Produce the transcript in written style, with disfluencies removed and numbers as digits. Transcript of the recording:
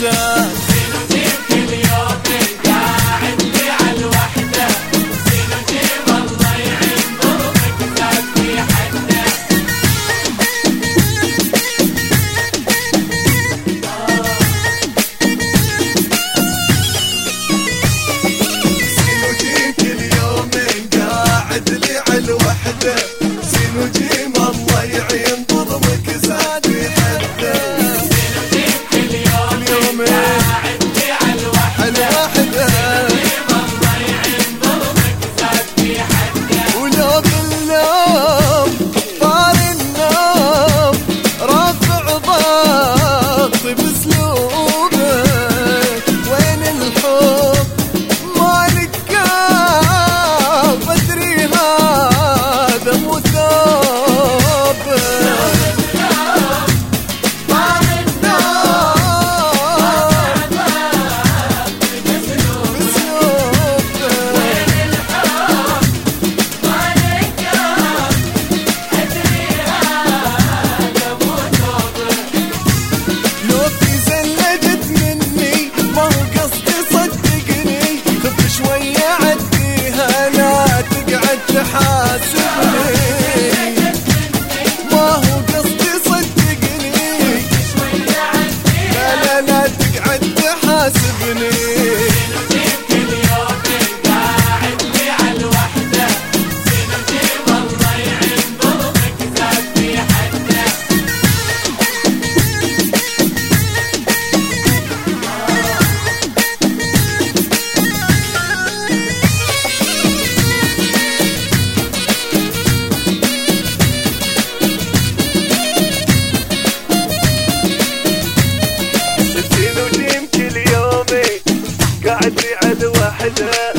الوحدة. سينوجيم الله يعين ظلمك زاد حده. سينوجيم كل يوم قاعد لي على الوحده. الله يعين ظلمك زاد في حده. ولو بالنوم طار النوم رافع ضغطي باسلوبك. وين الحب مالك كاف ادري هذا مو تحاسبني. ما هو قصدي صدقني. لا لا لا تقعد تحاسبني. سينوجيم كل يوم قاعد لي على الوحده. سينوجيم الله يعين ظلمك زاد في حده. قاعد لي على الوحدة.